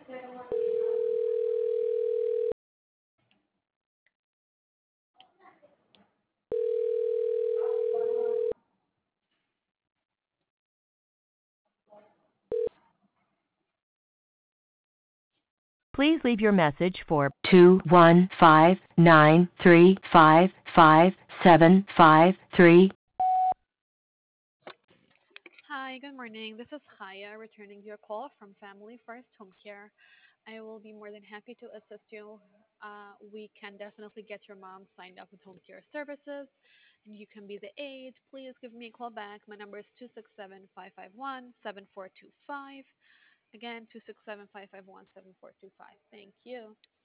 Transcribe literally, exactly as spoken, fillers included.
Please leave your message for two one five nine three five five seven five three. Hi, good morning. This is Haya returning your call from Family First Home Care. I will be more than happy to assist you. Uh, we can definitely get your mom signed up with home care services, and you can be the aide. Please give me a call back. My number is two six seven, five five one, seven four two five. Again, two six seven, five five one, seven four two five. Thank you.